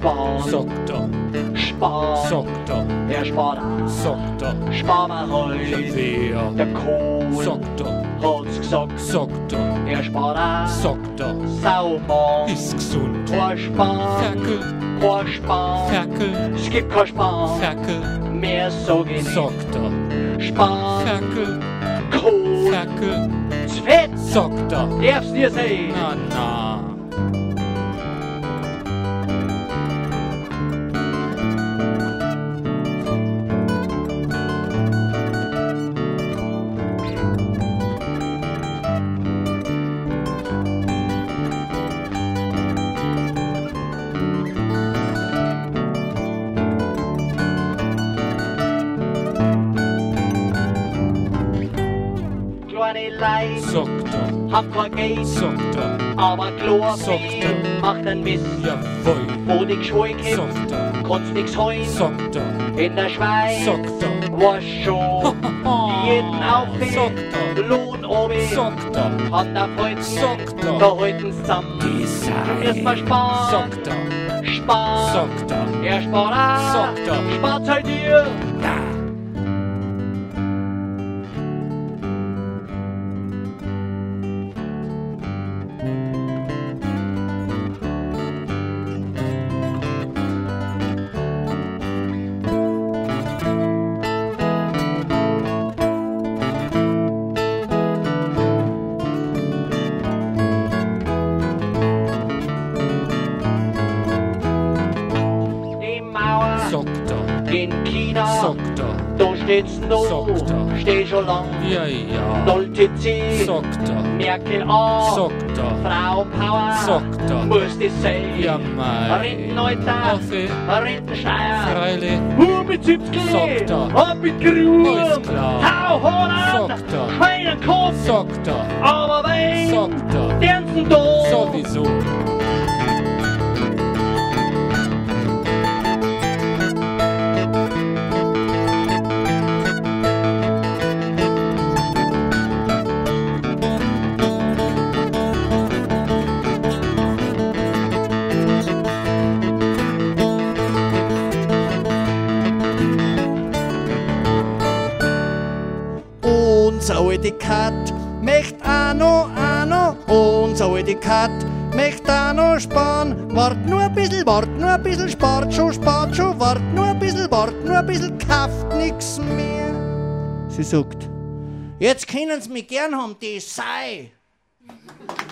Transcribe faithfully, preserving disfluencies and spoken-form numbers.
sparen. sagt er, Sparen. sagt er, Er spart auch. sagt er, Spar mal heut. wer, Der Kohl sagt er, hat's gesagt. sagt er, Er spart auch. sagt er, Sauber. ist gesund. Kein Sparen. Ferkel, Kein Sparen. Ferkel, Es gibt kein Sparen. Ferkel, Mehr sag ich nicht. sagt er, Sparen. Ferkel, Kohl. Ferkel, Fett. sagt er, Darfst dir sehen. na na. Kleine Leid. Sagt er, Hab kein Geld. sagt er, Aber klar Sagt er. macht ein Mist. jawohl, Wo die Schule kommt, sagt er, kannst nix holen. sagt er, In der Schweiz sagt er, was schon jeden aufhängt. sagt er, Lohn oben, sagt er, Hand aufhalten, sagt er, da halten's zusammen. die sei, Erstmal sparen, sagt er, sparen. sagt er, Er spart auch, Sagt er. spart halt dir. ja. Die Mauer Sagt er, in China, sagt er, da steht's noch, Sagt er. steh schon lang. ja, ja, Sollte sie, sagt er, Merkel an, sagt er, Frauenpower, sagt er, muss das sein. ja, mei, Rentenalter, Affe, Rentensteuer, Freile, Hu mit siebzig, Sagt er. ab mit Gruben, Alles klar. Hau Holland, Sagt er. keinen Kopf, sagt er, aber wen, sagt er, dernsten da, sowieso, Unser alte Kat möcht auch noch, auch noch. Unser alte Kat möcht auch noch sparen. Wart nur ein bisschen, wart nur ein bisschen, spart schon, spart schon. Wart nur ein bisschen, wart nur ein bisschen, kauft nix mehr. Sie sagt, jetzt können Sie mich gern haben, die sei.